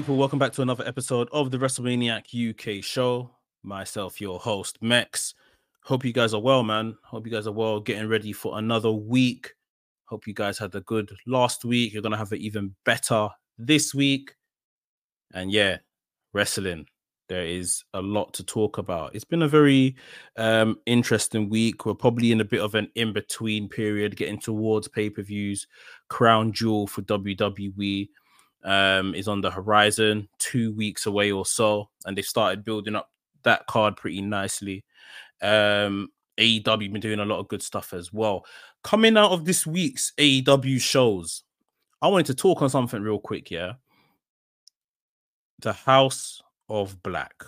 people? Welcome back to another episode of the WrestleManiac UK show. Myself, your host, Mex. Hope you guys are well, man. Hope you guys are well, getting ready for another week. Hope you guys had a good last week. You're going to have it even better this week. And yeah, wrestling. There is a lot to talk about. It's been a very interesting week. We're probably in a bit of an in-between period, getting towards pay-per-views. Crown Jewel for WWE is on the horizon, 2 weeks away or so, and they've started building up that card pretty nicely. AEW been doing a lot of good stuff as well. Coming out of this week's AEW shows, I wanted to talk on something real quick, yeah? The House of Black.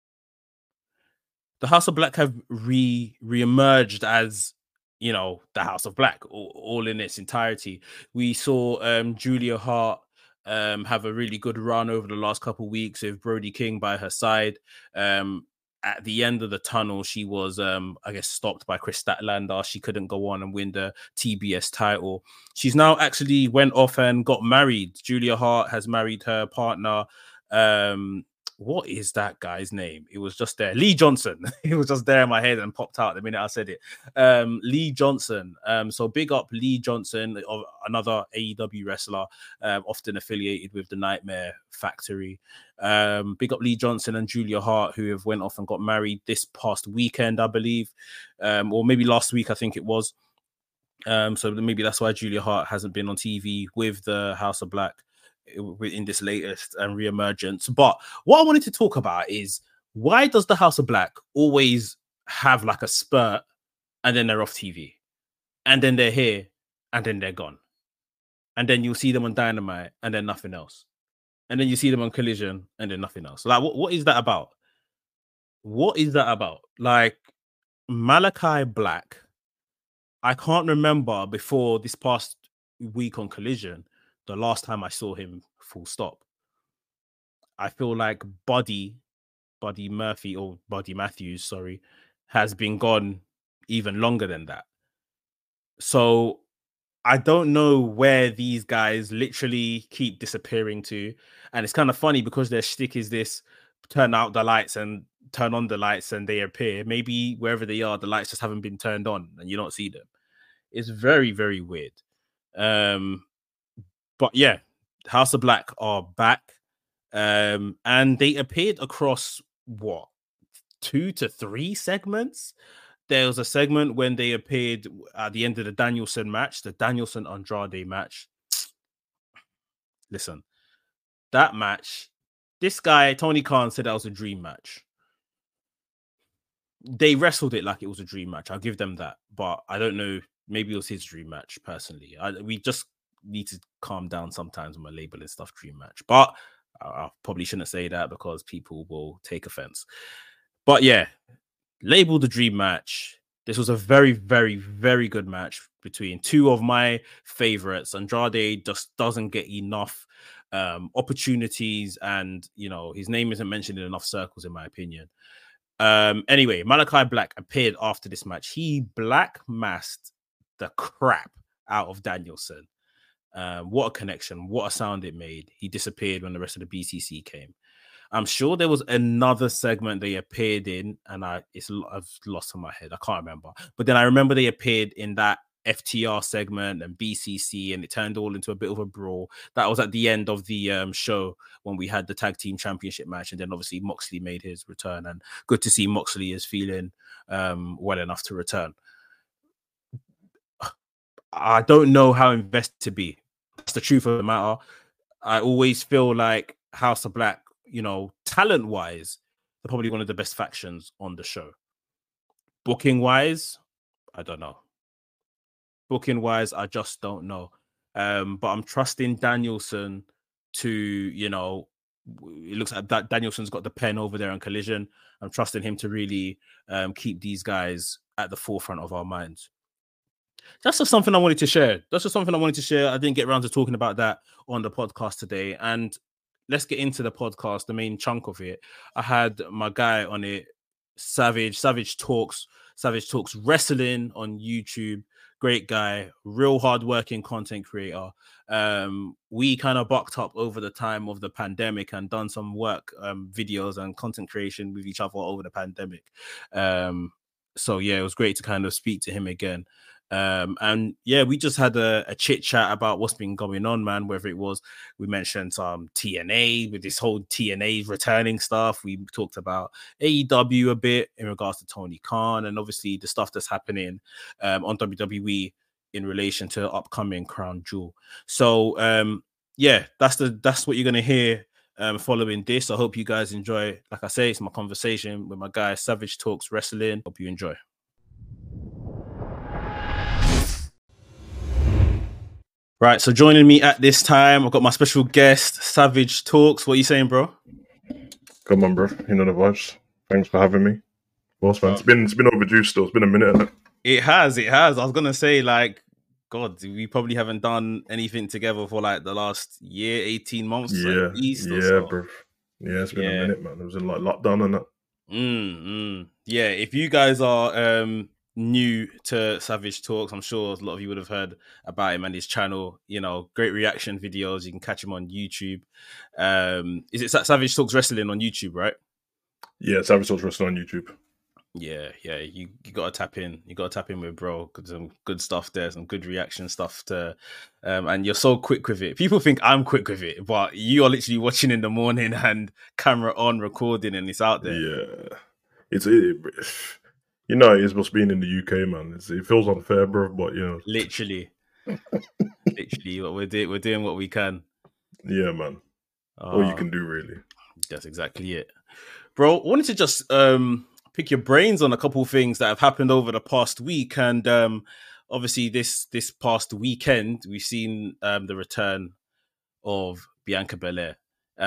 The House of Black have re-emerged as, you know, the House of Black, all in its entirety. We saw Julia Hart have a really good run over the last couple of weeks with Brody King by her side. At the end of the tunnel, she was, I guess, stopped by Chris Statlander. She couldn't go on and win the TBS title. She's now actually went off and got married. Julia Hart has married her partner. What is that guy's name? It was just there. Lee Johnson. It was just there in my head and popped out the minute I said it. Lee Johnson. So big up Lee Johnson, another AEW wrestler, often affiliated with the Nightmare Factory. Big up Lee Johnson and Julia Hart, who have went off and got married this past weekend, I believe. Or maybe last week, I think it was. So maybe that's why Julia Hart hasn't been on TV with the House of Black in this latest and reemergence. But what I wanted to talk about is, why does the House of Black always have like a spurt and then they're off TV, and then they're here and then they're gone, and then you'll see them on Dynamite and then nothing else, and then you see them on Collision and then nothing else? Like, what is that about? What is that about? Like, Malachi Black, I can't remember before this past week on Collision the last time I saw him full stop. I feel like Buddy Murphy, or Buddy Matthews, sorry, has been gone even longer than that. So I don't know where these guys literally keep disappearing to. And it's kind of funny because their shtick is this: turn out the lights and turn on the lights and they appear. Maybe wherever they are, the lights just haven't been turned on and you don't see them. It's very, very weird. But yeah, House of Black are back. And they appeared across, what, 2 to 3 segments? There was a segment when they appeared at the end of the Danielson match, the Danielson-Andrade match. Listen, that match, this guy, Tony Khan, said that was a dream match. They wrestled it like it was a dream match. I'll give them that. But I don't know. Maybe it was his dream match, personally. We just need to calm down sometimes when we're labeling stuff dream match. But I probably shouldn't say that because people will take offense. But yeah, label the dream match. This was a very, very, very good match between two of my favorites. Andrade just doesn't get enough opportunities, and you know, his name isn't mentioned in enough circles, in my opinion. Anyway, Malachi Black appeared after this match. He black masked the crap out of Danielson. What a connection, what a sound it made. He disappeared when the rest of the BCC came. I'm sure there was another segment they appeared in, and I've lost in my head. I can't remember. But then I remember they appeared in that FTR segment and BCC, and it turned all into a bit of a brawl. That was at the end of the show when we had the tag team championship match, and then obviously Moxley made his return, and good to see Moxley is feeling well enough to return. I don't know how invested to be. That's the truth of the matter. I always feel like House of Black, you know, talent-wise, they're probably one of the best factions on the show. Booking-wise, I don't know. Booking-wise, I just don't know. But I'm trusting Danielson to, you know, it looks like that Danielson's got the pen over there on Collision. I'm trusting him to really keep these guys at the forefront of our minds. That's just something I wanted to share. I didn't get around to talking about that on the podcast today. And let's get into the podcast, the main chunk of it. I had my guy on it, Savage Talks Wrestling on YouTube. great guy, real hardworking content creator. We kind of bucked up over the time of the pandemic and done some work, videos and content creation with each other over the pandemic. So yeah, it was great to kind of speak to him again. And yeah, we just had a chit chat about what's been going on, man. Whether it was, we mentioned some TNA with this whole TNA returning stuff. We talked about AEW a bit in regards to Tony Khan, and obviously the stuff that's happening on WWE in relation to upcoming Crown Jewel. So yeah, that's what you're gonna hear following this. I hope you guys enjoy. Like I say, it's my conversation with my guy Savage Talks Wrestling. Hope you enjoy. Right, so joining me at this time, I've got my special guest, Savage Talks. What are you saying, bro? Come on, bro. You know the vibes. Thanks for having me. Boss man, it's been overdue still. It's been a minute, hasn't it? It has. I was gonna say, like, God, we probably haven't done anything together for like the last year, 18 months. Yeah, at least, bro. Yeah, it's been a minute, man. It was in like lockdown and that. Yeah, if you guys are new to Savage Talks, I'm sure a lot of you would have heard about him and his channel. You know, great reaction videos. You can catch him on YouTube. Is it Savage Talks Wrestling on YouTube, right? Yeah, Savage Talks Wrestling on YouTube. Yeah, you gotta tap in. You gotta tap in with bro. Some good stuff there, some good reaction stuff to, and you're so quick with it. People think I'm quick with it, but you are literally watching in the morning and camera on, recording, and it's out there. Yeah, you know, it's what's being in the UK, man. It feels unfair, bro, but you know, literally, what we're doing what we can. Yeah, man. All you can do, really. That's exactly it, bro. I wanted to just pick your brains on a couple of things that have happened over the past week, and obviously this past weekend we've seen the return of Bianca Belair.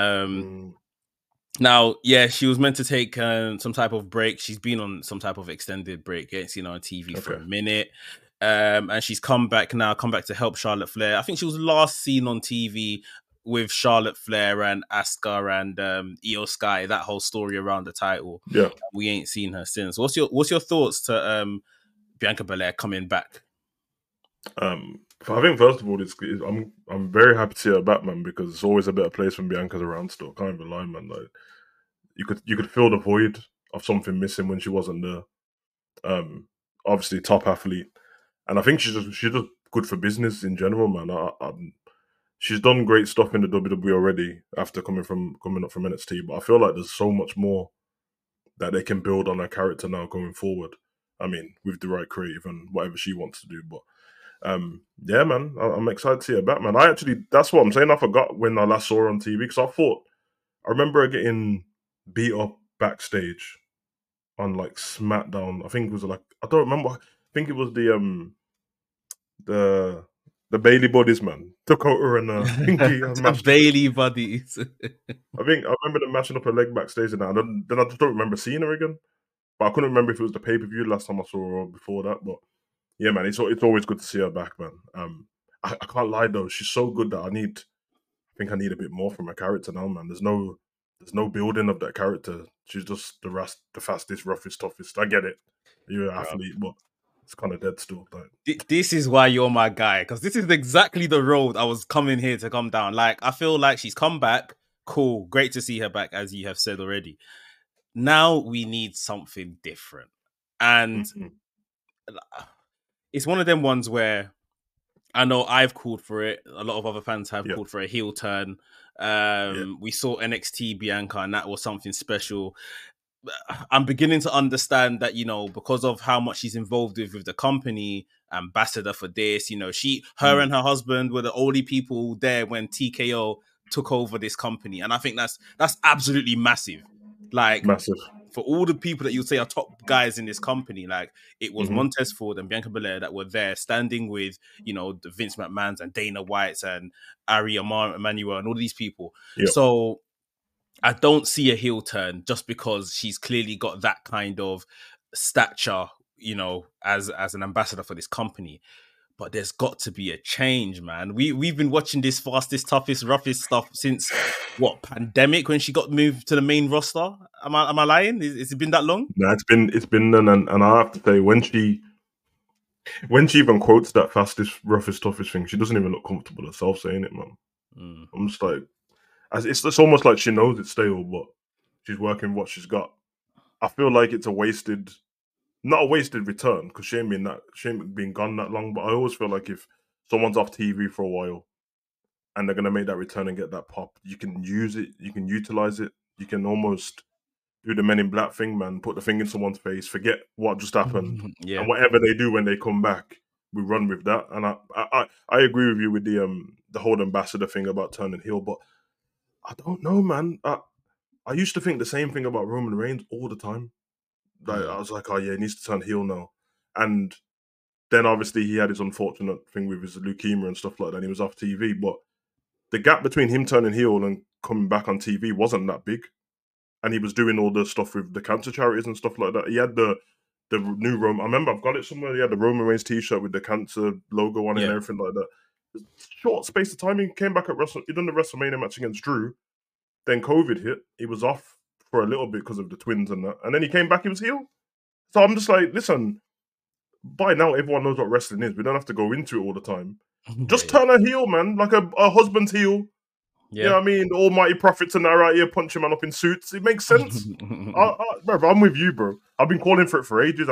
Now, yeah, she was meant to take some type of break. She's been on some type of extended break. Ain't seen her on TV for a minute, and she's come back to help Charlotte Flair. I think she was last seen on TV with Charlotte Flair and Asuka and Io Sky, that whole story around the title. Yeah, we ain't seen her since. What's your thoughts to Bianca Belair coming back? I think first of all, I'm very happy to see her back, man, because it's always a better place when Bianca's around. Still, can't even lie, man. Like you could feel the void of something missing when she wasn't there. Obviously, top athlete, and I think she's just good for business in general, man. She's done great stuff in the WWE already after coming up from NXT, but I feel like there's so much more that they can build on her character now going forward. I mean, with the right creative and whatever she wants to do. But yeah, man, I'm excited to see her back, man. That's what I'm saying. I forgot when I last saw her on TV because I remember her getting beat up backstage on like SmackDown. I think it was like, I don't remember. I think it was the Bailey Buddies, man. Took out her and Pinky. The Bailey Buddies. I remember them mashing up her leg backstage and that. And then I just don't remember seeing her again. But I couldn't remember if it was the pay-per-view last time I saw her or before that. But yeah, man, it's always good to see her back, man. I can't lie though, she's so good that I think I need a bit more from her character now, man. There's no building of that character. She's just the fastest, roughest, toughest. I get it. You're an athlete, but it's kind of dead still. This is why you're my guy, because this is exactly the road I was coming here to come down. Like, I feel like she's come back. Cool. Great to see her back, as you have said already. Now we need something different. And it's one of them ones where I know I've called for it. A lot of other fans have called for a heel turn. We saw NXT Bianca, and that was something special. I'm beginning to understand that, you know, because of how much she's involved with the company, ambassador for this, you know, her and her husband were the only people there when TKO took over this company. And I think that's absolutely massive. Like, massive. For all the people that you say are top guys in this company, like it was Montez Ford and Bianca Belair that were there standing with, you know, the Vince McMahons and Dana Whites and Ari Emanuel and all these people. Yep. So I don't see a heel turn just because she's clearly got that kind of stature, you know, as an ambassador for this company. But there's got to be a change, man. We've been watching this fastest, toughest, roughest stuff since pandemic, when she got moved to the main roster. Am I lying? Has it been that long? No, it's been, and I have to say, when she When she even quotes that fastest, roughest, toughest thing, she doesn't even look comfortable herself saying it, man. Mm. I'm just like, it's almost like she knows it's stale, but she's working what she's got. I feel like it's a wasted, not a wasted return because she ain't been gone that long. But I always feel like if someone's off TV for a while and they're gonna make that return and get that pop, you can use it, you can utilize it, you can almost do the Men in Black thing, man. Put the thing in someone's face, forget what just happened, Yeah. and whatever they do when they come back, we run with that. And I agree with you with the whole ambassador thing about turning heel, but I don't know, man. I used to think the same thing about Roman Reigns all the time. Like I Mm. was like, oh yeah, he needs to turn heel now, and then obviously he had his unfortunate thing with his leukemia and stuff like that. And he was off TV, but the gap between him turning heel and coming back on TV wasn't that big. And he was doing all the stuff with the cancer charities and stuff like that. He had the new Roman. I remember I've got it somewhere. He had the Roman Reigns T-shirt with the cancer logo on it and Yeah. everything like that. Short space of time, he came back at Wrestle. He done the WrestleMania match against Drew. Then COVID hit. He was off for a little bit because of the twins and that. And then he came back. He was heel. So I'm just like, listen. By now, everyone knows what wrestling is. We don't have to go into it all the time. Yeah. Just turn a heel, man, like a husband's heel. You know Yeah. what I mean? The almighty prophets and that right here punching man up in suits. It makes sense. Bro, I'm with you, bro. I've been calling for it for ages, and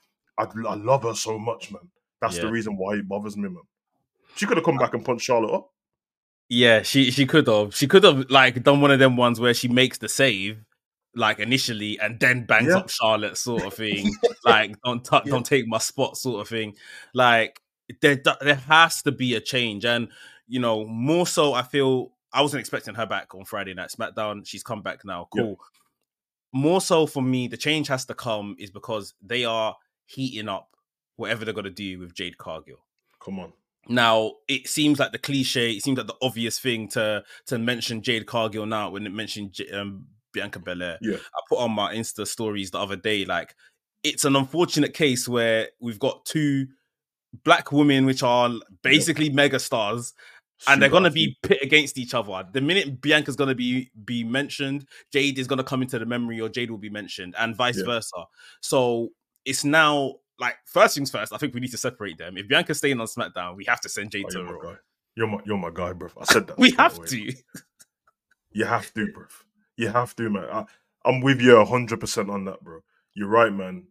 I love her so much, man. That's the Yeah. reason why it bothers me, man. She could have come back and punched Charlotte up. Yeah, she could have. She could have like done one of them ones where she makes the save like initially and then bangs Yeah, up Charlotte sort of thing. Like yeah, don't take my spot sort of thing. Like there has to be a change, and you know more so. I feel I wasn't expecting her back on Friday Night SmackDown. She's come back now. yeah. Cool. More so for me, the change has to come is because they are heating up whatever they're gonna do with Jade Cargill. Come on. Now it seems like the cliche, it seems like the obvious thing to mention Jade Cargill now when it mentioned Bianca Belair. Yeah, I put on my Insta stories the other day, like it's an unfortunate case where we've got two black women which are yeah. basically mega stars, and they're Super gonna athlete. be pit against each other. The minute Bianca's gonna be mentioned, Jade is gonna come into the memory, or Jade will be mentioned, and vice Yeah. versa. So it's now like first things first. I think we need to separate them. If Bianca's staying on SmackDown, we have to send Jade Oh, to you're my Raw. guy. You're my guy, bro. I said that We straight have away. to. You have to, bro. You have to, man. I'm with you 100% on that, bro. You're right, man.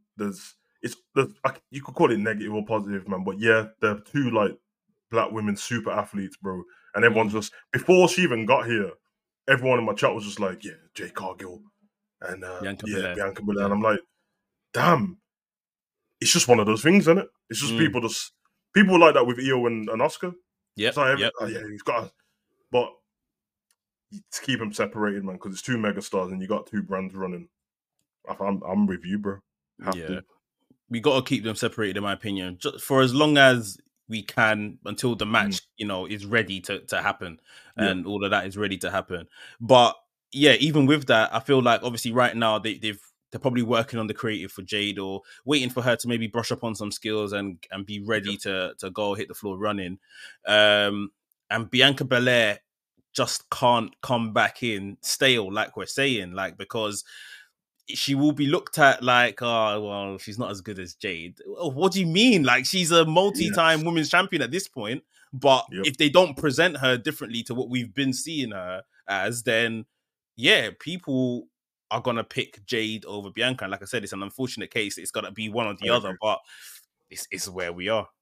You could call it negative or positive, man. But yeah, they're two like black women super athletes, bro. And everyone's just before she even got here, everyone in my chat was just like, yeah, Jay Cargill and Bianca yeah, Belair. Bianca Belair. And Yeah. I'm like, damn, it's just one of those things, isn't it? It's just people like that with Io and Oscar. Yep. So Yep. yeah, he's got, but to keep them separated, man, because it's two megastars and you got two brands running. I'm with you, bro. Have Yeah. to. We got to keep them separated, in my opinion, just for as long as we can until the Mm, match, is ready to happen, yeah, and all of that is ready to happen. But yeah, even with that, I feel like obviously right now they're probably working on the creative for Jade, or waiting for her to maybe brush up on some skills and be yeah, ready to go hit the floor running. And Bianca Belair just can't come back in stale, like we're saying, like because she will be looked at like, oh, well, she's not as good as Jade. What do you mean? Like, she's a multi-time yes, women's champion at this point. But yep, if they don't present her differently to what we've been seeing her as, then yeah, people are gonna pick Jade over Bianca. And like I said, it's an unfortunate case. It's gotta be one or I the other, agree. but it's where we are.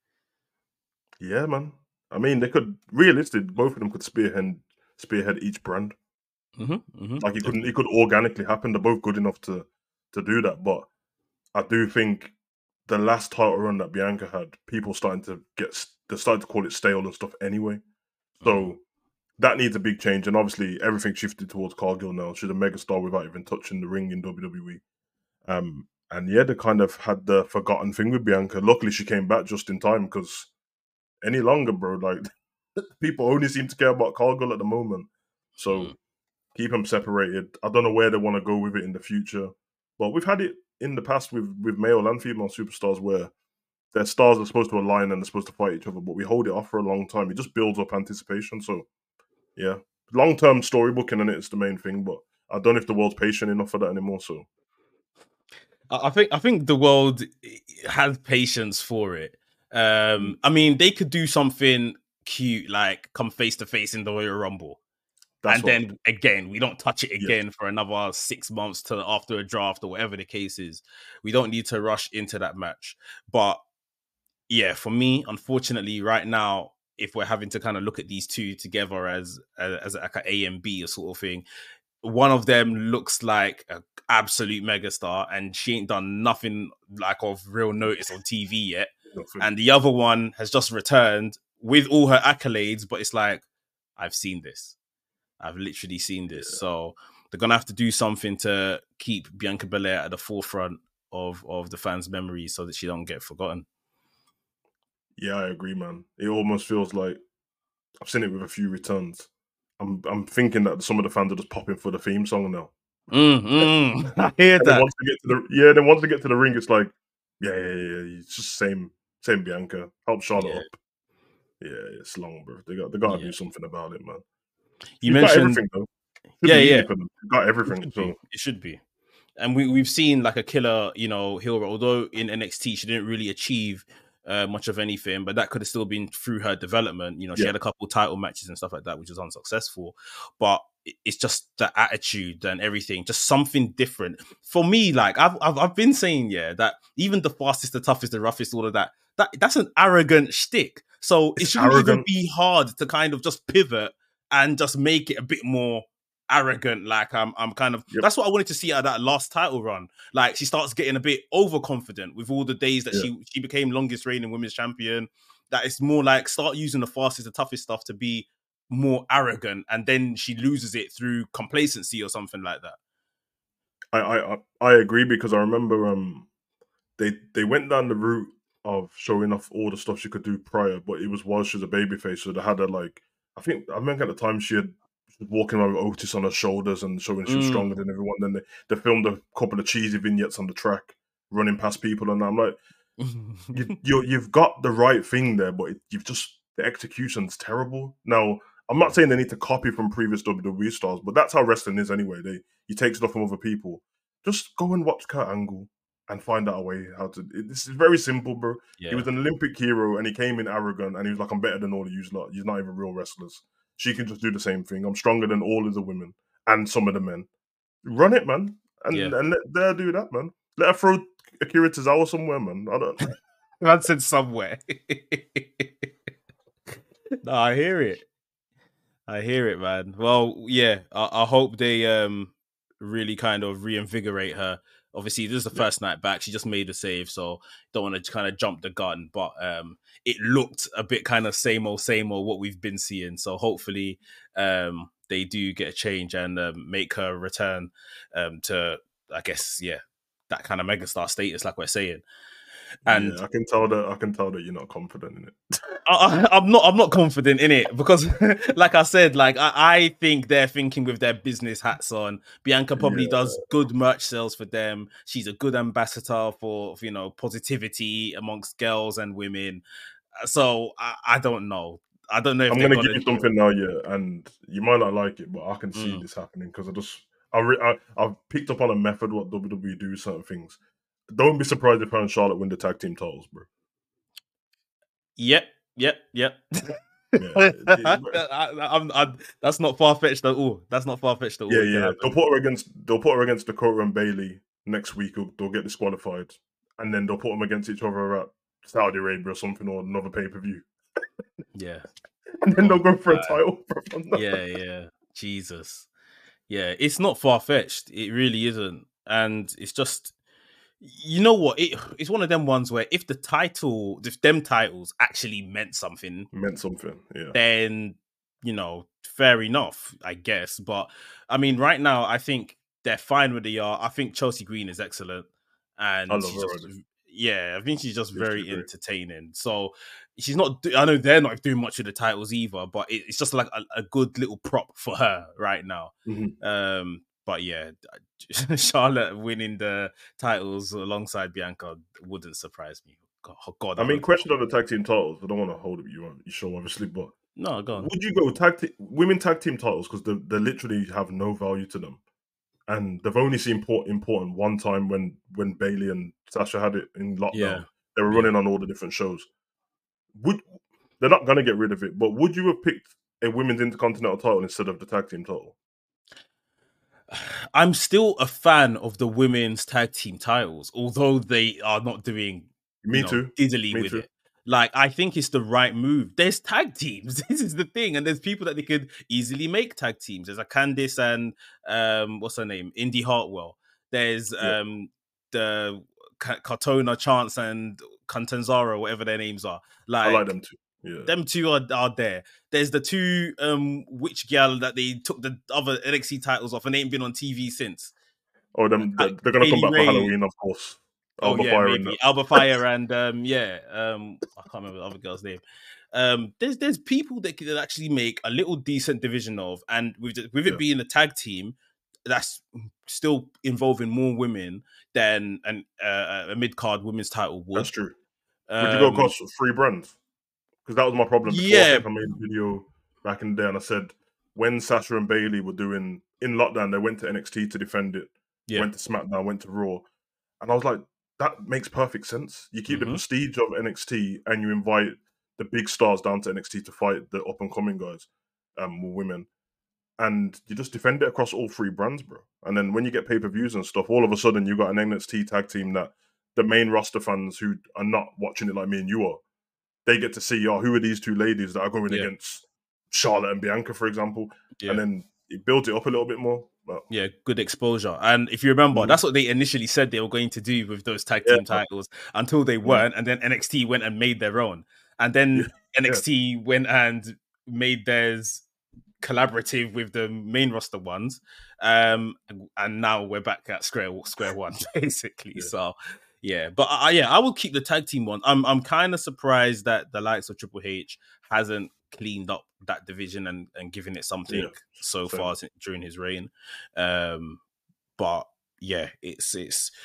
Yeah, man. I mean, they could realistically, both of them could spearhead each brand. Like it Definitely. could organically happen. They're both good enough to do that. But I do think the last title run that Bianca had, people starting to they're starting to call it stale and stuff anyway. Mhm. So that needs a big change. And obviously, everything shifted towards Cargill now. She's a megastar without even touching the ring in WWE. And yeah, they kind of had the forgotten thing with Bianca. Luckily, she came back just in time because any longer, bro, like people only seem to care about Cargill at the moment. So Mhm. keep them separated. I don't know where they want to go with it in the future, but we've had it in the past with male and female superstars where their stars are supposed to align and they're supposed to fight each other, but we hold it off for a long time. It just builds up anticipation. So yeah, long term storybooking and it's the main thing, but I don't know if the world's patient enough for that anymore. So I think the world has patience for it. I mean, they could do something cute like come face to face in the Royal Rumble, That's and what. then again we don't touch it Yes. again for another 6 months to after a draft or whatever the case is. We don't need to rush into that match. But yeah, for me, unfortunately, right now, if we're having to kind of look at these two together as like an A and B or sort of thing, one of them looks like an absolute megastar, and she ain't done nothing like of real notice on TV yet. Nothing. And the other one has just returned with all her accolades, but it's like, I've seen this. I've literally seen this. Yeah. So they're gonna have to do something to keep Bianca Belair at the forefront of the fans' memories so that she don't get forgotten. Yeah, I agree, man. It almost feels like I've seen it with a few returns. I'm thinking that some of the fans are just popping for the theme song now. I hear And then that. once they get to the then once they get to the ring, it's like, yeah. It's just same Bianca. Help Charlotte Yeah, up. Yeah, it's long, bro. They gotta yeah. do something about it, man. You She's got mentioned, everything though. Should yeah, be yeah. easy for them. She's got It everything. should be. So It should be. And we've seen like a killer, heel. Although in NXT she didn't really achieve much of anything, but that could have still been through her development. She yeah, had a couple title matches and stuff like that, which was unsuccessful. But it's just the attitude and everything, just something different for me. Like I've been saying, that even the fastest, the toughest, the roughest, all of that's an arrogant shtick. So it it's shouldn't even arrogant. be hard to kind of just pivot and just make it a bit more arrogant. Like I'm kind of, Yep. that's what I wanted to see out of that last title run. Like she starts getting a bit overconfident with all the days that Yeah. she became longest reigning women's champion. That it's more like start using the fastest, the toughest stuff to be more arrogant, and then she loses it through complacency or something like that. I agree because I remember they went down the route of showing off all the stuff she could do prior, but it was while she was a babyface, so they had her like I remember at the time she was walking around with Otis on her shoulders and showing she was stronger than everyone. Then they filmed a couple of cheesy vignettes on the track, running past people, and I'm like, you've got the right thing there, but you've just the execution's terrible. Now, I'm not saying they need to copy from previous WWE stars, but that's how wrestling is anyway. You take stuff from other people. Just go and watch Kurt Angle and find out a way how to. This is very simple, bro. He Yeah, was an Olympic hero and he came in arrogant and he was like, "I'm better than all of you lot. You're not even real wrestlers. She can just do the same thing. I'm stronger than all of the women and some of the men. Run it, man, yeah. and let her do that, man. Let her throw Akira Tozawa somewhere, man. I don't." Man said somewhere. No, I hear it. I hear it, man. Well, yeah, I hope they really kind of reinvigorate her. Obviously, this is the Yeah. first night back. She just made a save, so don't want to kind of jump the gun. But it looked a bit kind of same old what we've been seeing. So hopefully, they do get a change and make her return to, I guess, that kind of megastar status, like we're saying. And Yeah, I can tell that you're not confident in it. I'm not confident in it because, like I said, like I think they're thinking with their business hats on. Bianca probably Yeah. does good merch sales for them. She's a good ambassador for positivity amongst girls and women. So I don't know. I don't know if I'm they're gonna give gonna you do something now, yeah, and you might not like it, but I can see it. this happening because I've picked up on a method what WWE do with certain things. Don't be surprised if her and Charlotte win the tag team titles, bro. Yep. Yeah, That's not far fetched at all. That's not far fetched at all. It can yeah. happen. They'll put her against Dakota and Bailey next week. They'll get disqualified, and then they'll put them against each other at Saudi Arabia or something or another pay per view, Yeah. and then Oh they'll go for my a title. Bro. Yeah. Jesus. Yeah, it's not far fetched. It really isn't, and it's just, you know what? It's one of them ones where if them titles actually meant something, Meant something. Yeah, then fair enough, I guess. But I mean, right now, I think they're fine with the I think Chelsea Green is excellent, I and love she's her just, already. I think she's just Yeah, she's very great. entertaining. So she's not. I know they're not doing much of the titles either, but it's just like a good little prop for her right now. Mhm. But yeah, Charlotte winning the titles alongside Bianca wouldn't surprise me. God, I I mean, hope not. question on the tag team titles. I don't want to hold up you show, obviously, but No, go on. would you go women tag team titles because they literally have no value to them? and they've only seen important one time when Bailey and Sasha had it in Yeah, lockdown. They were yeah. running on all the different shows. Would They're not gonna get rid of it, but would you have picked a women's intercontinental title instead of the tag team title? I'm still a fan of the women's tag team titles, although they are not doing, Me too. diddly Me with too. it. Like, I think it's the right move. There's tag teams. This is the thing. And there's people that they could easily make tag teams. There's a Candice and what's her name? Indy Hartwell. There's Yeah, the Cartona Chance and Cantanzaro, whatever their names are. I like Like, them too. Yeah. them two are there. There's the two witch gal that they took the other NXT titles off and ain't been on TV since. Oh, they're gonna come Kaylee back for Ray. Halloween, of course. Oh Alba yeah, Fire and maybe that. Alba Fire and I can't remember the other girl's name. There's people that could actually make a little decent division of, and with it Yeah, being a tag team, that's still involving more women than a mid card women's title that's would. true. Would you go across 3 brands? Because that was my problem before. I Yeah, think I made a video back in the day, and I said when Sasha and Bailey were doing in lockdown, they went to NXT to defend it, yeah, went to SmackDown, went to Raw, and I was like, that makes perfect sense. You keep the prestige of NXT, and you invite the big stars down to NXT to fight the up and coming guys, women, and you just defend it across all 3 brands, bro. And then when you get pay-per-views and stuff, all of a sudden you got an NXT tag team that the main roster fans who are not watching it like me and you are, they get to see, oh, who are these 2 ladies that are going yeah, against Charlotte and Bianca, for example, and yeah. then it builds it up a little bit more. But Yeah, good exposure. And if you remember, Mhm. that's what they initially said they were going to do with those tag yeah, team titles until they Mhm. weren't. And then NXT went and made their own. And yeah, then yeah, NXT went and made theirs collaborative with the main roster ones. And now we're back at square one, basically. yeah, So yeah, but I will keep the tag team one. I'm kind of surprised that the likes of Triple H hasn't cleaned up that division and given it something yeah. so Same. far during his reign. But yeah, it's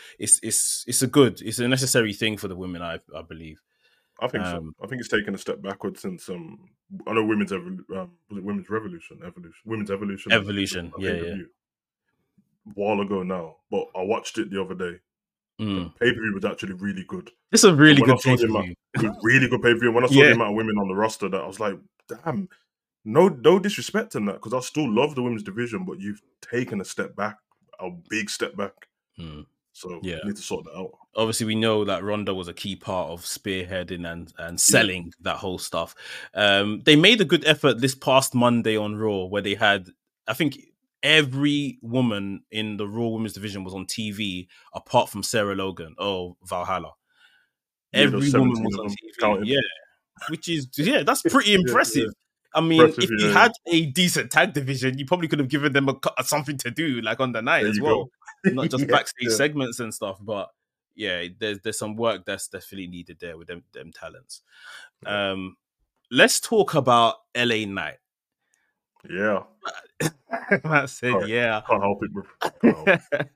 a necessary thing for the women, I believe. I think so. Um, I think it's taken a step backwards since I know was it Women's Revolution, Women's Evolution was Evolution, a yeah, pay per yeah. view a while ago now, but I watched it the other day. The Mm. pay per view was actually really good. It's a So really when I good saw pay the per amount, view. it was really good pay per view. When I saw the Yeah, amount of women on the roster, that I was like, damn, no disrespect in that, because I still love the women's division, but you've taken a step back, a big step back. Mm. So Yeah. you need to sort that out. Obviously, we know that Ronda was a key part of spearheading and Yeah, selling that whole stuff. They made a good effort this past Monday on Raw, where they had, I think, every woman in the Raw Women's division was on TV, apart from Sarah Logan. Oh, Valhalla. yeah, there's Every woman 17 was of on them TV. counting. Yeah, which is that's pretty Yeah, impressive. yeah. I mean, Impressive. if you Yeah, had a decent tag division, you probably could have given them something to do, like on the night there as you well, go. not just yeah, backstage yeah. segments and stuff. But yeah, there's some work that's definitely needed there with them talents. Yeah. Let's talk about LA Knight. Yeah. Matt said, Sorry. "Yeah." Can't help it, bro. Can't help it.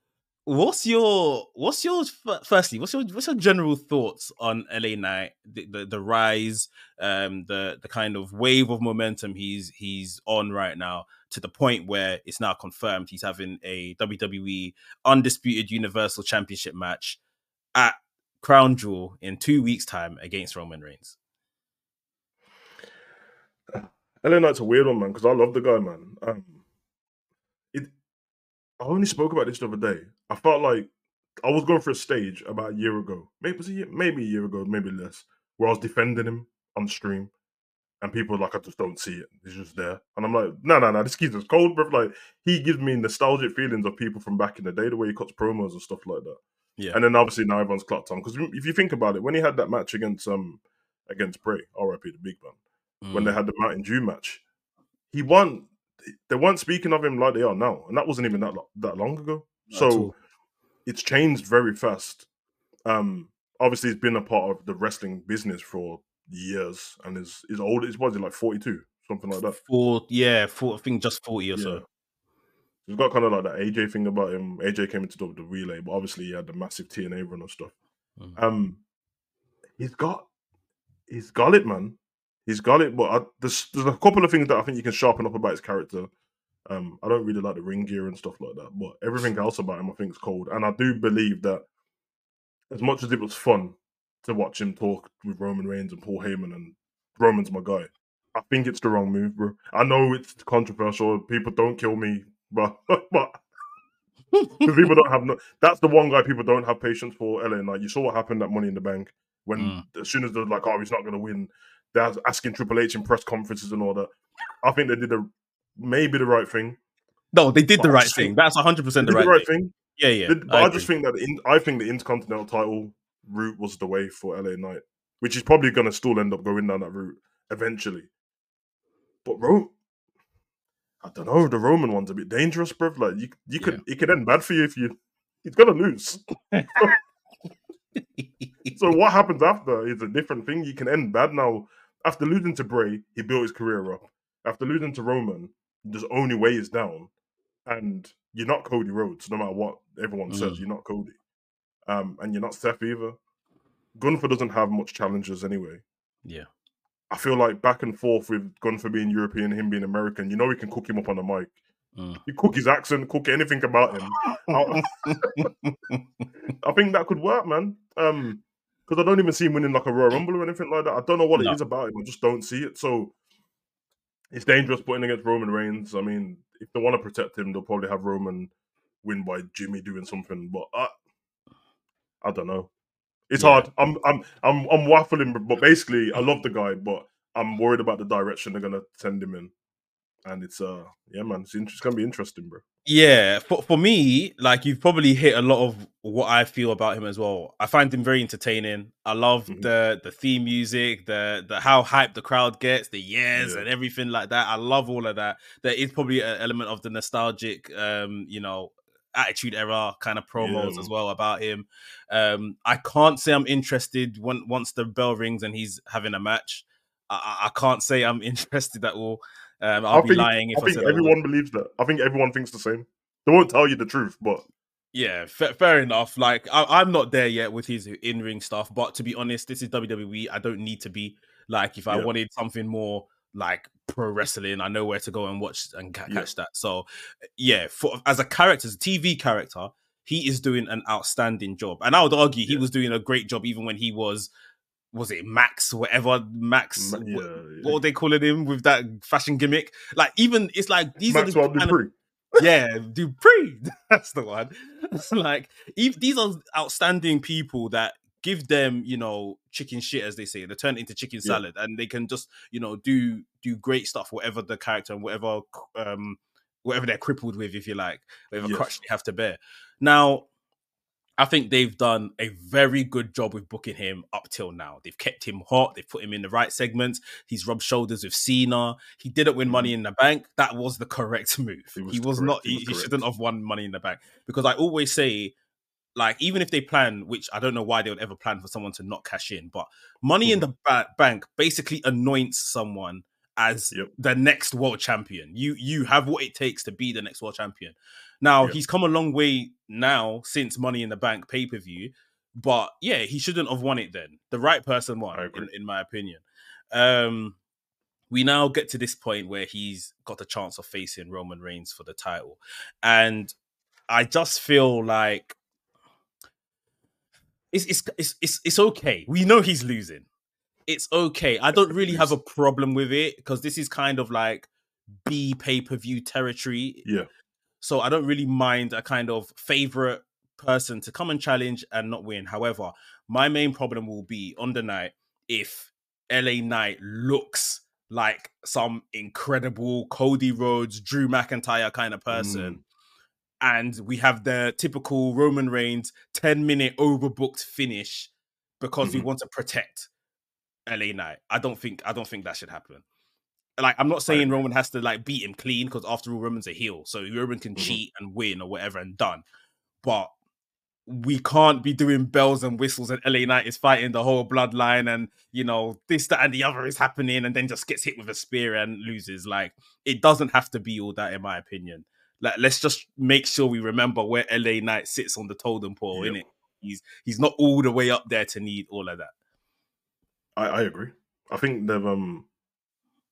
Firstly, what's your general thoughts on LA Knight, the rise, the kind of wave of momentum he's on right now, to the point where it's now confirmed he's having a WWE Undisputed Universal Championship match at Crown Jewel in 2 weeks' time against Roman Reigns. LA Knight's a weird one, man, because I love the guy, man. I only spoke about this the other day. I felt like I was going through a stage about a year ago. Maybe a year ago, maybe less, where I was defending him on stream, and people were like, I just don't see it. He's just there. And I'm like, no, this kid's just cold, bro. Like, he gives me nostalgic feelings of people from back in the day, the way he cuts promos and stuff like that. Yeah, And then obviously now everyone's clocked on. Because if you think about it, when he had that match against Bray, RIP the Big Man, when they had the Mountain Dew match, he won. They weren't speaking of him like they are now, and that wasn't even that long ago. So it's changed very fast. Obviously, he's been a part of the wrestling business for years, and is old. Is was he like 42, something like that? I think just 40 or Yeah. so. He's got kind of like that AJ thing about him. AJ came into the relay, but obviously he had the massive TNA run and stuff. He's got it, man. He's got it, but there's a couple of things that I think you can sharpen up about his character. I don't really like the ring gear and stuff like that, but everything else about him I think is cold. And I do believe that as much as it was fun to watch him talk with Roman Reigns and Paul Heyman, and Roman's my guy, I think it's the wrong move, bro. I know it's controversial. People don't kill me, but because people don't have no. That's the one guy people don't have patience for. LA Knight. You saw what happened at Money in the Bank when as soon as they're like, "Oh, he's not going to win," they're asking Triple H in press conferences and all that. I think they did maybe the right thing. No, they did But the I right just thing. think That's 100% they the did the right right thing. thing. Yeah, But I just think that I think the Intercontinental title route was the way for LA Knight, which is probably going to still end up going down that route eventually. But I don't know. The Roman one's a bit dangerous, bruv. Like you could it could end bad for you if he's gonna lose. So what happens after is a different thing. You can end bad now. After losing to Bray, he built his career up. After losing to Roman, the only way is down. And you're not Cody Rhodes, no matter what everyone says. You're not Cody. And you're not Seth either. Gunther doesn't have much challenges anyway. Yeah. I feel like back and forth with Gunther being European, him being American, you know we can cook him up on the mic. You cook his accent, cook anything about him. I think that could work, man. Because I don't even see him winning like a Royal Rumble or anything like that. I don't know what it No. is about him. I just don't see it. So it's dangerous putting against Roman Reigns. I mean, if they want to protect him, they'll probably have Roman win by Jimmy doing something. But I don't know. It's hard. I'm waffling, but basically, I love the guy, but I'm worried about the direction they're gonna send him in. And it's yeah, man, it's gonna be interesting, bro. Yeah, for me, like you've probably hit a lot of what I feel about him as well. I find him very entertaining. I love the theme music, the how hyped the crowd gets, the years and everything like that. I love all of that. There is probably an element of the nostalgic, attitude era kind of promos as well about him. I can't say I'm interested once the bell rings and he's having a match. I can't say I'm interested at all. I'll be lying if I said everyone believes that. I think everyone thinks the same. They won't tell you the truth, but yeah, fair enough. Like I'm not there yet with his in-ring stuff, but to be honest, this is WWE. I don't need to be. Like, if I wanted something more like pro wrestling, I know where to go and watch and catch that. So, yeah, as a character, as a TV character, he is doing an outstanding job, and I would argue he was doing a great job even when he was it Max, whatever Max, what were they calling him with that fashion gimmick? Like, even it's like these are the kind of, yeah, Dupree, that's the one. Like, these are outstanding people that give them, chicken shit, as they say. They turn it into chicken salad, and they can just, do great stuff, whatever the character and whatever they're crippled with, if you like, whatever crutch they have to bear. Now, I think they've done a very good job with booking him up till now. They've kept him hot. They've put him in the right segments. He's rubbed shoulders with Cena. He didn't win Money in the Bank. That was the correct move. He shouldn't have won Money in the Bank, because I always say, like, even if they plan, which I don't know why they would ever plan for someone to not cash in, but Money in the Bank basically anoints someone as the next world champion. You have what it takes to be the next world champion. Now, he's come a long way now since Money in the Bank pay-per-view, but yeah, he shouldn't have won it then. The right person won, in my opinion. We now get to this point where he's got a chance of facing Roman Reigns for the title. And I just feel like it's okay. We know he's losing. It's okay. I don't really have a problem with it, because this is kind of like B pay-per-view territory. Yeah. So I don't really mind a kind of favorite person to come and challenge and not win. However, my main problem will be on the night if LA Knight looks like some incredible Cody Rhodes, Drew McIntyre kind of person. And we have the typical Roman Reigns 10-minute overbooked finish because we want to protect LA Knight. I don't think that should happen. Like, I'm not saying Roman has to like beat him clean, because after all, Roman's a heel, so Roman can cheat and win or whatever and done. But we can't be doing bells and whistles and LA Knight is fighting the whole bloodline, and this, that, and the other is happening, and then just gets hit with a spear and loses. Like, it doesn't have to be all that, in my opinion. Like, let's just make sure we remember where LA Knight sits on the totem pole, innit? He's not all the way up there to need all of that. I agree. I think they've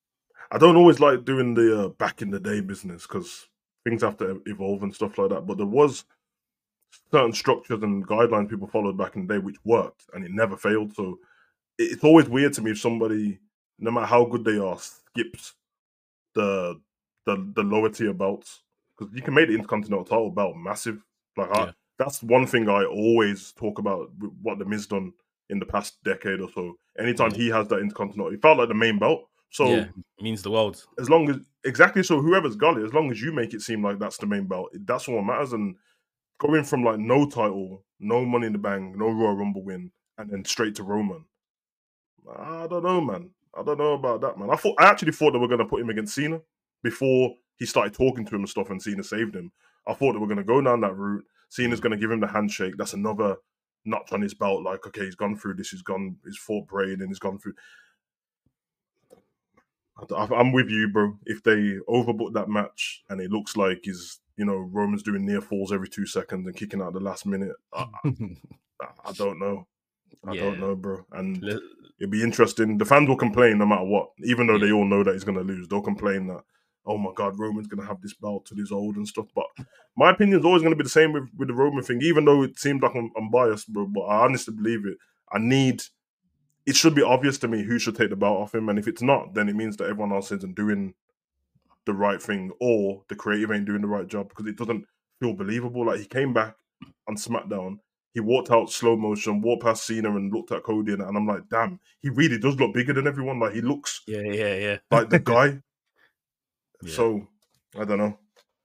I don't always like doing the back in the day business because things have to evolve and stuff like that. But there was certain structures and guidelines people followed back in the day which worked, and it never failed. So it's always weird to me if somebody, no matter how good they are, skips the the lower tier belts, because you can make the Intercontinental title belt massive. Like Yeah, that's one thing I always talk about with what the Miz done in the past decade or so. Anytime yeah, he has that Intercontinental, it felt like the main belt. yeah. So Means the world. as long as exactly, so whoever's got it, as long as you make it seem like that's the main belt, that's what matters. And going from like no title, no Money in the Bank, no Royal Rumble win, and then straight to Roman, I don't know, man. I don't know about that, man. I actually thought they were going to put him against Cena before he started talking to him and stuff, and Cena saved him. I thought they were going to go down that route. Cena's going to give him the handshake. That's another notch on his belt. Like, okay, he's gone through this. He's fought Braid, and he's gone through. I'm with you, bro. If they overbook that match and it looks like Roman's doing near falls every 2 seconds and kicking out the last minute, I don't know. I don't Yeah. know, bro. And Le- it'd be interesting. The fans will complain no matter what, even though yeah. they all know that he's going to lose. They'll complain that, oh my God, Roman's going to have this belt till he's old and stuff. But my opinion is always going to be the same with the Roman thing, even though it seems like I'm biased, bro. But I honestly believe it. It should be obvious to me who should take the belt off him. And if it's not, then it means that everyone else isn't doing the right thing or the creative ain't doing the right job, because it doesn't feel believable. Like, he came back on SmackDown, he walked out slow motion, walked past Cena and looked at Cody, and I'm like, damn, he really does look bigger than everyone. Like, he looks Yeah. like the guy. Yeah. So I don't know.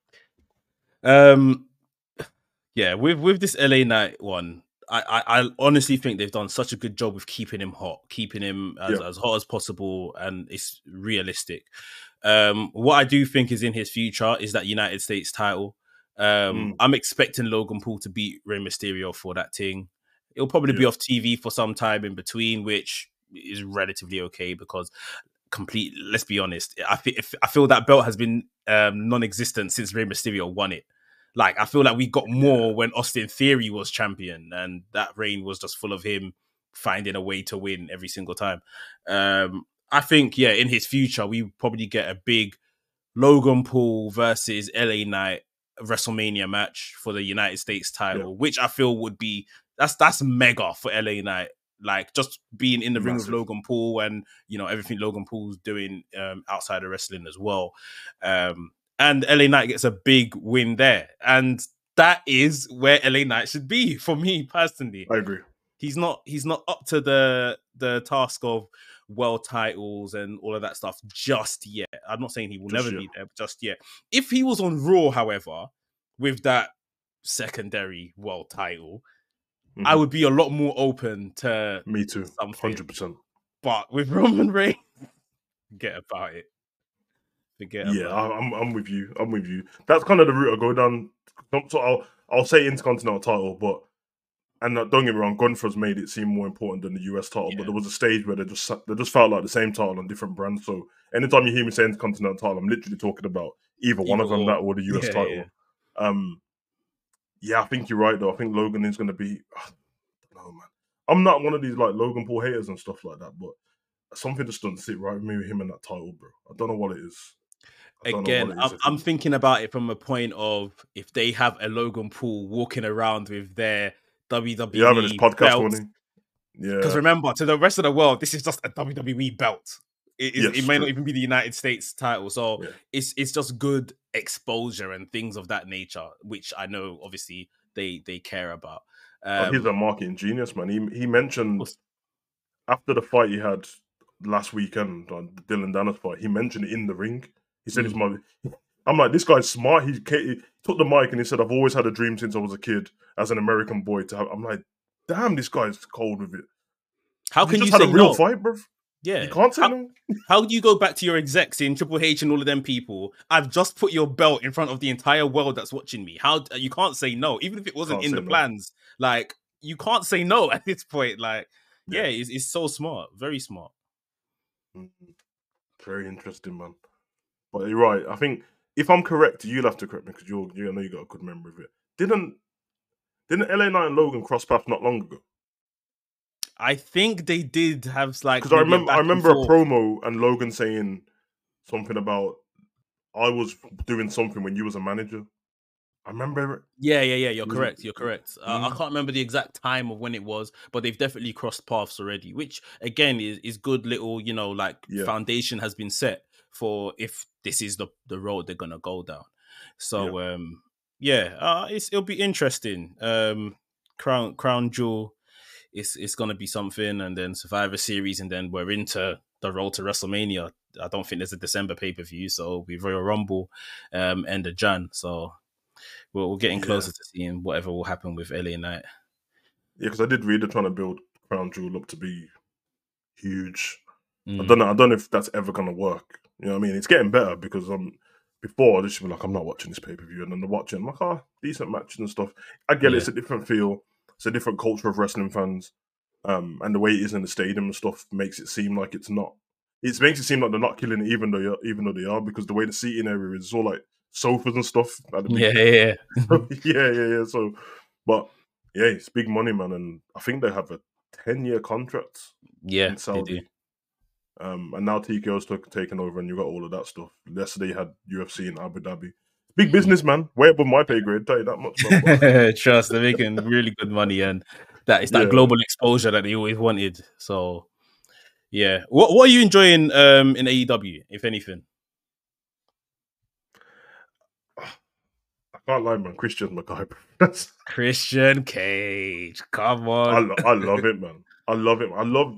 Yeah, with this LA Knight one, I honestly think they've done such a good job with keeping him hot, keeping him as hot as possible, and it's realistic. What I do think is in his future is that United States title. I'm expecting Logan Paul to beat Rey Mysterio for that thing. It'll probably be off TV for some time in between, which is relatively okay because let's be honest, I feel that belt has been non-existent since Rey Mysterio won it. Like, I feel like we got more when Austin Theory was champion, and that reign was just full of him finding a way to win every single time. I think, in his future, we probably get a big Logan Paul versus LA Knight WrestleMania match for the United States title, which I feel would be that's mega for LA Knight. Like, just being in the ring with Logan Paul and everything Logan Paul's doing outside of wrestling as well. And LA Knight gets a big win there. And that is where LA Knight should be for me personally. I agree. He's not up to the task of world titles and all of that stuff just yet. I'm not saying he will never be there, but just yet. If he was on Raw, however, with that secondary world title, I would be a lot more open to me too, something. 100%. But with Roman Reigns, forget about it. I'm with you. I'm with you. That's kind of the route I go down. So I'll say Intercontinental title, but don't get me wrong, Gunther's made it seem more important than the US title. But there was a stage where they just felt like the same title on different brands. So anytime you hear me say Intercontinental title, I'm literally talking about either one of them, that or the US title. I think you're right though. I think Logan is going to be. I don't know, man. I'm not one of these like Logan Paul haters and stuff like that, but something just doesn't sit right with me with him and that title, bro. I don't know what it is. Again, I'm thinking about it from a point of if they have a Logan Paul walking around with their WWE having this podcast belt. Because remember, to the rest of the world, this is just a WWE belt. It may not even be the United States title. So it's just good exposure and things of that nature, which I know obviously they care about. He's a marketing genius, man. He mentioned after the fight he had last weekend on the Dylan Dennis fight, he mentioned it in the ring. He said it's my. I'm like, this guy's smart. He took the mic and he said, "I've always had a dream since I was a kid as an American boy to have." I'm like, damn, this guy's cold with it. How can you just say had a real no? fight, bro? Yeah, you can't say no. How do you go back to your execs in Triple H and all of them people? I've just put your belt in front of the entire world that's watching me. How you can't say no, even if it wasn't in the plans. Like, you can't say no at this point. Like, it's so smart, very smart. Very interesting, man. But you're right. I think if I'm correct, you'll have to correct me because I know you got a good memory of it. Didn't LA Knight and Logan cross paths not long ago? I think they did have like, because I remember a promo and Logan saying something about I was doing something when you was a manager. I remember it. Yeah. You're It was, correct. You're correct. I can't remember the exact time of when it was, but they've definitely crossed paths already. Which again is good. Little, like yeah, foundation has been set for if this is the road they're gonna go down. yeah, So yeah, it'll be interesting. Crown Jewel, it's gonna be something, and then Survivor Series, and then we're into the road to WrestleMania. I don't think there's a December pay per view, so it'll be Royal Rumble, end of Jan. So we're getting yeah, closer to seeing whatever will happen with LA Knight. yeah. Because I did read they're trying to build Crown Jewel up to be huge. I Mm. don't know. I don't know if that's ever gonna work. You know what I mean? It's getting better because before I just be like, I'm not watching this pay per view, and then I'm watching, I'm like, decent matches and stuff. I get it. Yeah. It's a different feel. It's a different culture of wrestling fans. And the way it is in the stadium and stuff makes it seem like it's not. It makes it seem like they're not killing it, even though they are, because the way the seating area is all like sofas and stuff at the big. Yeah. Yeah. So, but yeah, it's big money, man, and I think they have a 10-year contract Yeah, in they do. Saudi. And now TKO's taken over, and you got all of that stuff. Yesterday you had UFC in Abu Dhabi. Big business, man. Way above my pay grade. Tell you that much, man. But, Trust, they're making really good money, and that is that yeah, global exposure that they always wanted. So yeah, what are you enjoying in AEW, if anything? I can't lie, man. Christian McIver. That's Christian Cage, come on. I love it, man. I love it.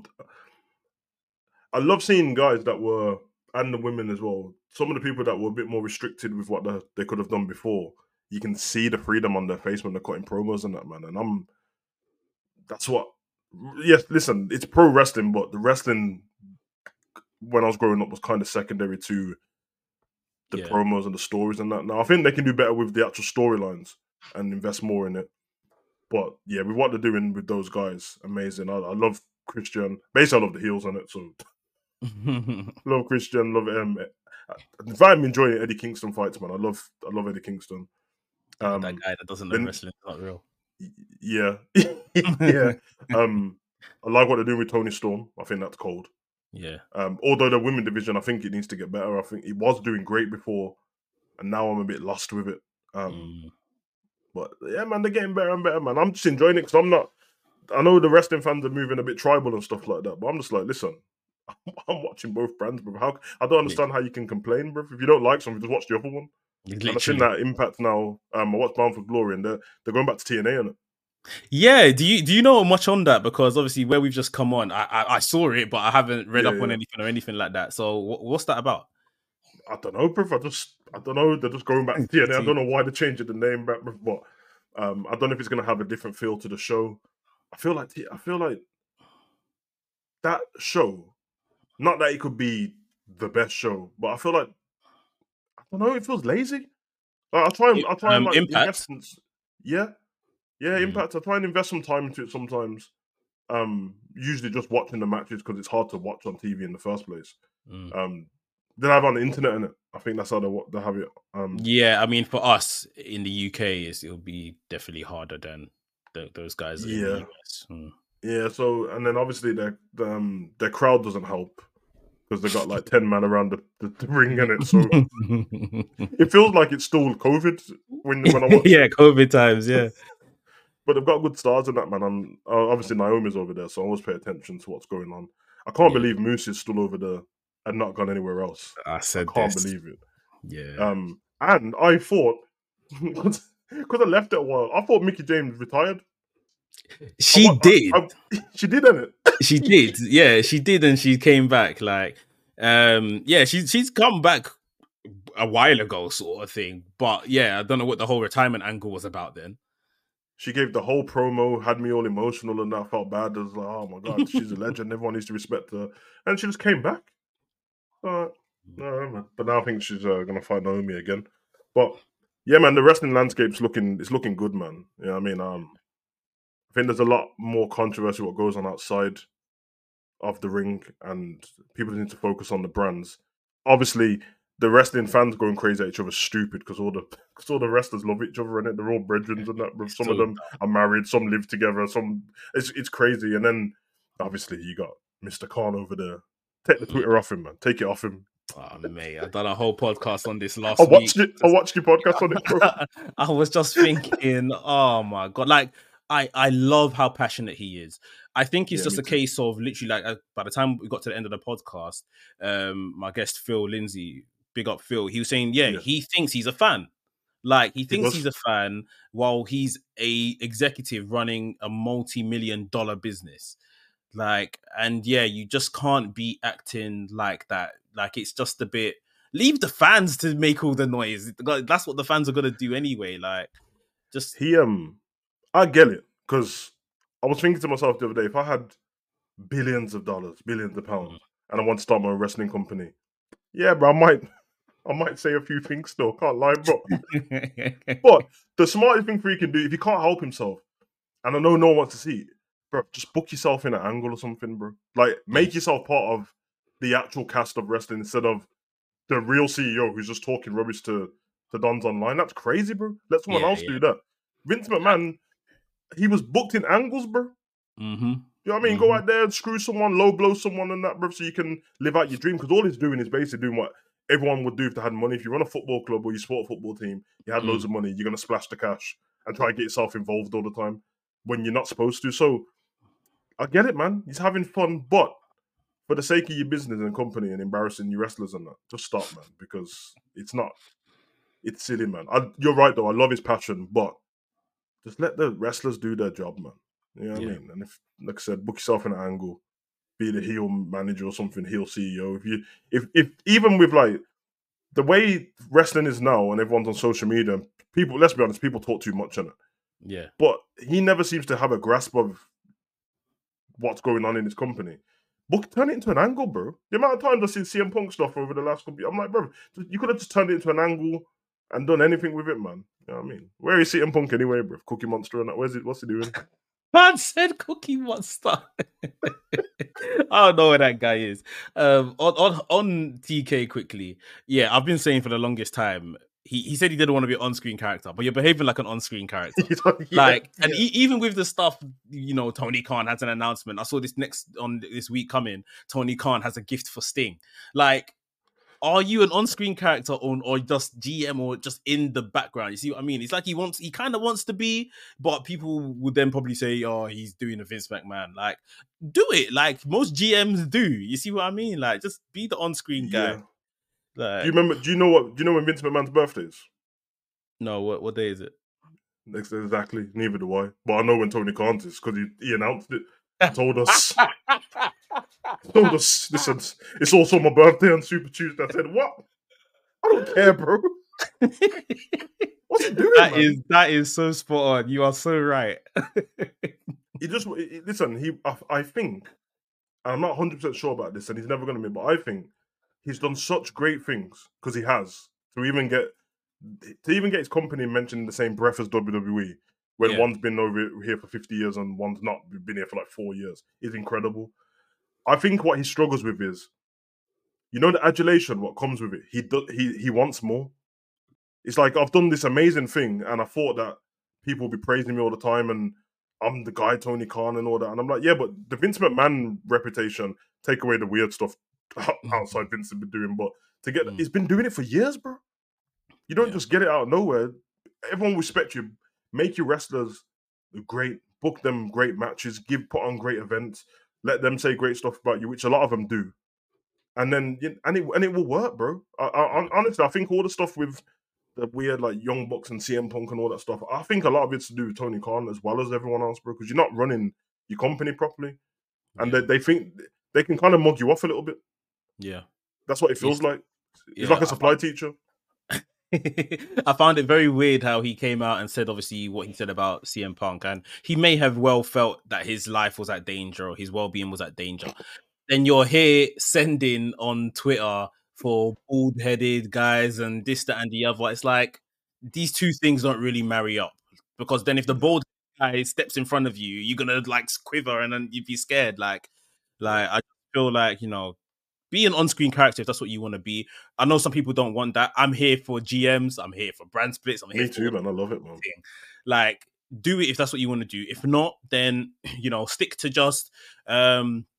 I love seeing guys that were, and the women as well. Some of the people that were a bit more restricted with what they could have done before. You can see the freedom on their face when they're cutting promos and that, man. And that's what. Yes, listen, it's pro wrestling, but the wrestling when I was growing up was kind of secondary to the Yeah. promos and the stories and that. Now I think they can do better with the actual storylines and invest more in it. But yeah, with what they're doing with those guys, amazing. I love Christian. Basically, I love the heels on it. So love Christian. Love if I'm enjoying Eddie Kingston fights, man. I love Eddie Kingston. that guy that doesn't know Then wrestling is not real. yeah, yeah. I like what they're doing with Tony Storm. I think that's cold. Yeah. Although the women division, I think it needs to get better. I think it was doing great before, and now I'm a bit lost with it. But yeah, man, they're getting better and better, man. I'm just enjoying it because I'm not. I know the wrestling fans are moving a bit tribal and stuff like that, but I'm just like, listen, I'm watching both brands, bro. I don't understand how you can complain, bro. If you don't like something, just watch the other one. And I've seen that Impact now. I watched Bound for Glory, and they're going back to TNA on it. Yeah, do you know much on that? Because obviously, where we've just come on, I saw it, but I haven't read up on anything or anything like that. So, what's that about? I don't know, bro. I don't know. They're just going back to TNA. I don't know why they're changing the name back, but I don't know if it's gonna have a different feel to the show. I feel like that show. Not that it could be the best show, but I feel like I don't know. It feels lazy. I'll try and like Impact. investments. Yeah, Impact. I try and invest some time into it sometimes. Usually just watching the matches because it's hard to watch on TV in the first place. Then I have on the internet in it. I think that's how they have it. Yeah, I mean, for us in the UK, it'll be definitely harder than those guys in the US. Yeah. So and then obviously their crowd doesn't help because they got like 10 men around the ring in it. So it feels like it's still COVID when I watch. Yeah, COVID times. Yeah. But they've got good stars in that, man. And obviously Naomi's over there, so I always pay attention to what's going on. I can't believe Moose is still over there and not gone anywhere else. I can't believe it. Yeah. And I thought, because I left it a while, I thought Mickie James retired. She did. She did, didn't it? She did. Yeah, she did, and she came back. Like, yeah, she's come back a while ago, sort of thing. But yeah, I don't know what the whole retirement angle was about then. She gave the whole promo, had me all emotional, and I felt bad. I was like, oh my God, she's a legend. Everyone needs to respect her. And she just came back. No, but now I think she's going to fight Naomi again. But yeah, man, the wrestling landscape's looking good, man. You know what I mean? I think there's a lot more controversy what goes on outside of the ring, and people need to focus on the brands. Obviously, the wrestling fans going crazy at each other is stupid because all the wrestlers love each other and they're all brethren and that. Some of them are married, some live together, some it's crazy. And then obviously you got Mr. Khan over there. Take the Twitter off him, man. Take it off him. Oh, mate, I've done a whole podcast on this I last week. watched it. I watched your podcast on it, bro. I was just thinking, oh my god, like I love how passionate he is. I think it's just a case of literally like by the time we got to the end of the podcast, my guest Phil Lindsay, big up Phil, he was saying, he thinks he's a fan. Like he thinks he's a fan while he's a executive running a multi-million-dollar business. Like, and you just can't be acting like that. Like it's just a bit. Leave the fans to make all the noise. That's what the fans are gonna do anyway. Like, just I get it because I was thinking to myself the other day, if I had billions of dollars, billions of pounds, and I want to start my own wrestling company, bro, I might say a few things still. Can't lie, bro. But the smartest thing for you can do if he can't help himself, and I know no one wants to see it, bro, just book yourself in an angle or something, bro. Like make yourself part of the actual cast of wrestling instead of the real CEO who's just talking rubbish to Dons online. That's crazy, bro. Let someone else do that. Vince McMahon, he was booked in angles, bro. Mm-hmm. You know what I mean? Go out there and screw someone, low blow someone and that, bro, so you can live out your dream. Because all he's doing is basically doing what everyone would do if they had money. If you run a football club or you support a football team, you had loads of money, you're going to splash the cash and try and get yourself involved all the time when you're not supposed to. So I get it, man. He's having fun, but for the sake of your business and company and embarrassing your wrestlers and that, just stop, man, because it's silly, man. You're right, though. I love his passion, but just let the wrestlers do their job, man. You know what I mean? And if, like I said, book yourself in an angle, be the heel manager or something, heel CEO. If even with like the way wrestling is now and everyone's on social media, people, let's be honest, people talk too much on it. Yeah. But he never seems to have a grasp of what's going on in his company. Turn it into an angle, bro. The amount of times I've seen CM Punk stuff over the last couple years, I'm like, bro, you could have just turned it into an angle and done anything with it, man. You know what I mean? Where is CM Punk anyway, bro? Cookie Monster and that. What's he doing? Man said Cookie Monster. I don't know where that guy is. On TK quickly. Yeah, I've been saying for the longest time, he said he didn't want to be an on-screen character, but you're behaving like an on-screen character. Even with the stuff, Tony Khan has an announcement. I saw this this week coming. Tony Khan has a gift for Sting. Like, are you an on-screen character or just GM or just in the background? You see what I mean? It's like he kind of wants to be, but people would then probably say, oh, he's doing a Vince McMahon. Like, do it like most GMs do. You see what I mean? Like, just be the on-screen guy. Like, do you know when Vince McMahon's birthday is? No, what day is it? Exactly. Neither do I. But I know when Tony Khan's is because he announced it. Told us. Listen, it's also my birthday on Super Tuesday. I said, what? I don't care, bro. What's he doing, That is so spot on. You are so right. I think, and I'm not 100% sure about this, and he's never going to be, but I think he's done such great things because he has to even get his company mentioned in the same breath as WWE when one's been over here for 50 years and one's not been here for like 4 years is incredible. I think what he struggles with is, the adulation, what comes with it. He wants more. It's like, I've done this amazing thing and I thought that people would be praising me all the time and I'm the guy, Tony Khan and all that. And I'm like, yeah, but the Vince McMahon reputation, take away the weird stuff outside Vince has been doing, but he's been doing it for years, bro. You don't just get it out of nowhere. Everyone respects you. Make your wrestlers great. Book them great matches. Put on great events. Let them say great stuff about you, which a lot of them do. And then it will work, bro. Honestly, I think all the stuff with the weird like Young Bucks and CM Punk and all that stuff, I think a lot of it's to do with Tony Khan as well as everyone else, bro. Because you're not running your company properly, and they think they can kind of mug you off a little bit. Yeah, that's what it feels like. He's like a supply teacher. I found it very weird how he came out and said, obviously, what he said about CM Punk, and he may have well felt that his life was at danger or his well-being was at danger. Then you're here sending on Twitter for bald-headed guys and this, that, and the other. It's like these two things don't really marry up, because then if the bald guy steps in front of you, you're gonna like quiver and then you'd be scared. Like I feel like, be an on-screen character if that's what you want to be. I know some people don't want that. I'm here for GMs. I'm here for brand splits. I'm here Me too, man. I love it, man. Like, do it if that's what you want to do. If not, then stick to just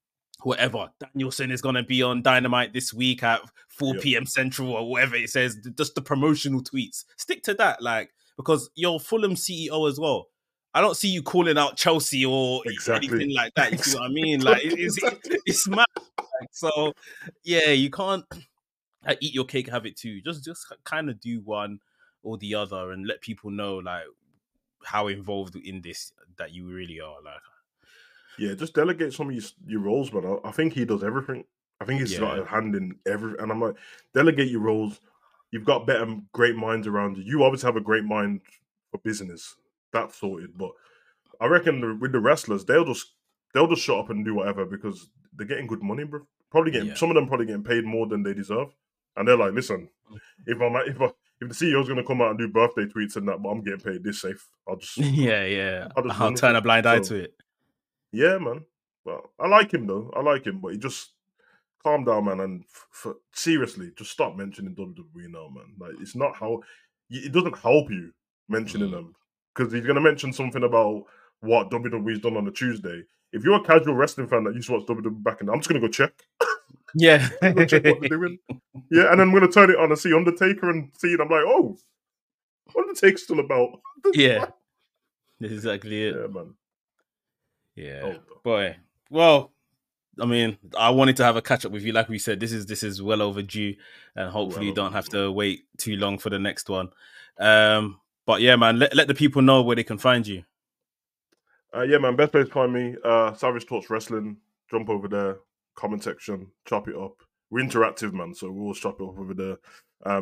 whatever, Danielson is going to be on Dynamite this week at 4 Yep. p.m. Central or whatever it says, just the promotional tweets. Stick to that, like, because you're Fulham CEO as well. I don't see you calling out Chelsea or anything like that. You see what I mean? Like, it's mad. Like, so, yeah, you can't eat your cake, have it too. Just kind of do one or the other and let people know, like, how involved in this that you really are. Like, yeah, just delegate some of your roles, man. I think he does everything. I think he's got a hand in every, and I'm like, delegate your roles. You've got better, great minds around you. You obviously have a great mind for business. That's sorted. But I reckon with the wrestlers, they'll just shut up and do whatever because they're getting good money, bro. Probably getting some of them probably getting paid more than they deserve, and they're like, listen, if the CEO's gonna come out and do birthday tweets and that, but I'm getting paid this safe, I'll just I'll turn a blind eye to it. Yeah, man. Well, I like him though. I like him, but he just calm down, man, and seriously, just stop mentioning WWE now, man. Like, it's not how it doesn't help you mentioning them because he's gonna mention something about what WWE's done on a Tuesday. If you're a casual wrestling fan that used to watch WWE back in, I'm just gonna go check. Yeah, go check what they're doing. Yeah, and then I'm gonna turn it on and see Undertaker and see it. I'm like, oh, Undertaker's still about. Yeah, this is exactly it. Yeah, man. Yeah, boy. Well, I mean, I wanted to have a catch up with you. Like we said, this is well overdue, and hopefully you don't have to wait too long for the next one. But yeah, man, let the people know where they can find you. Yeah, man, best place to find me, Savage Talks Wrestling. Jump over there, comment section, chop it up. We're interactive, man, so we'll always chop it up over there. I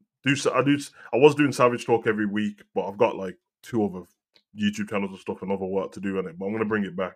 was doing Savage Talk every week, but I've got like 2 other YouTube channels and stuff and other work to do in it, but I'm gonna bring it back.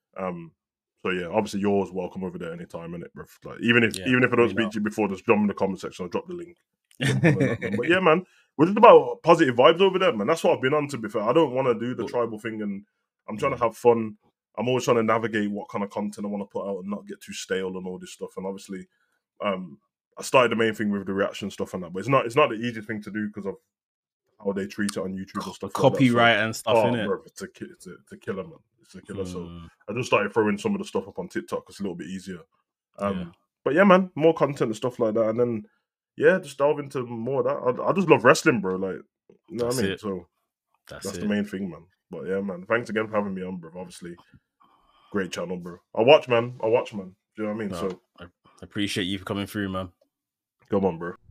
So yeah, obviously you're always welcome over there anytime, innit, bro? Like even if I don't speak to you before, just jump in the comment section. I'll drop the link. But yeah, man, we're just about positive vibes over there, man. That's what I've been on, to be fair. I don't want to do the tribal thing, and I'm trying to have fun. I'm always trying to navigate what kind of content I want to put out and not get too stale and all this stuff. And obviously, I started the main thing with the reaction stuff and that, but it's not the easiest thing to do because of how they treat it on YouTube and stuff. Copyright and stuff, innit? Bro, it's a killer, man. It's a killer. So I just started throwing some of the stuff up on TikTok. It's a little bit easier. But yeah, man, more content and stuff like that. And then, yeah, just delve into more of that. I just love wrestling, bro. Like, you know what I mean? So that's the main thing, man. But yeah, man, thanks again for having me on, bro. Obviously, great channel, bro. I watch, man. Do you know what I mean? So I appreciate you for coming through, man. Come on, bro.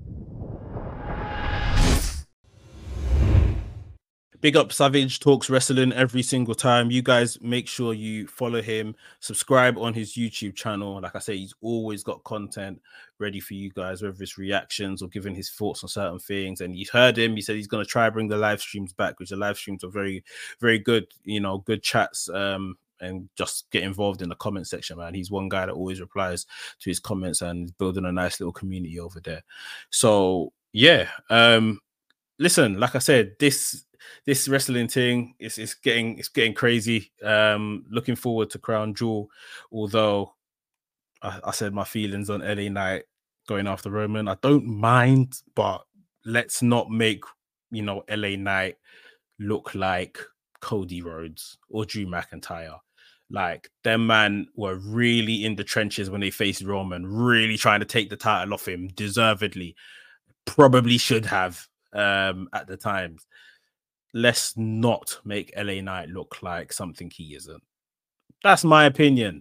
Big up Savage Talks Wrestling every single time. You guys make sure you follow him, subscribe on his YouTube channel. Like I say, he's always got content ready for you guys, whether it's reactions or giving his thoughts on certain things. And you heard him. He said he's going to try bring the live streams back, which the live streams are very, very good, you know, good chats. And just get involved in the comment section, man. He's one guy that always replies to his comments and building a nice little community over there. So yeah, listen, like I said, this wrestling thing is getting crazy. Looking forward to Crown Jewel, although I said my feelings on LA Knight going after Roman. I don't mind, but let's not make, you know, LA Knight look like Cody Rhodes or Drew McIntyre. Like, them man were really in the trenches when they faced Roman, really trying to take the title off him, deservedly. Probably should have at the times. Let's not make LA Knight look like something he isn't. That's my opinion.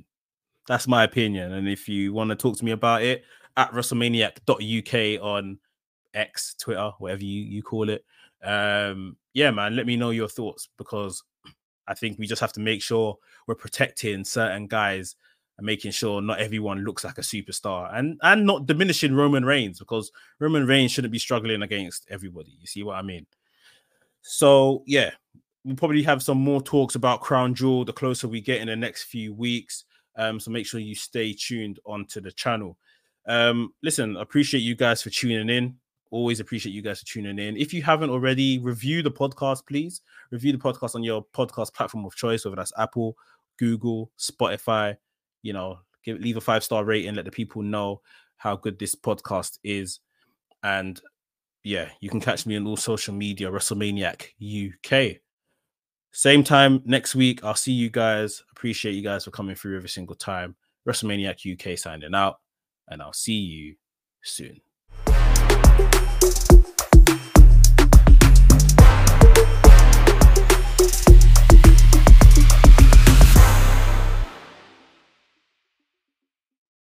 And if you want to talk to me about it, at WrestleManiac.uk on X, Twitter, whatever you call it. Yeah, man, let me know your thoughts, because I think we just have to make sure we're protecting certain guys and making sure not everyone looks like a superstar, and not diminishing Roman Reigns, because Roman Reigns shouldn't be struggling against everybody. You see what I mean? So yeah, we'll probably have some more talks about Crown Jewel the closer we get in the next few weeks. So make sure you stay tuned onto the channel. Listen, I appreciate you guys for tuning in. Always appreciate you guys for tuning in. If you haven't already, review the podcast, please. Review the podcast on your podcast platform of choice, whether that's Apple, Google, Spotify. You know, leave a 5-star rating. Let the people know how good this podcast is. And yeah, you can catch me on all social media, WrestleManiac UK. Same time next week. I'll see you guys. Appreciate you guys for coming through every single time. WrestleManiac UK signing out, and I'll see you soon.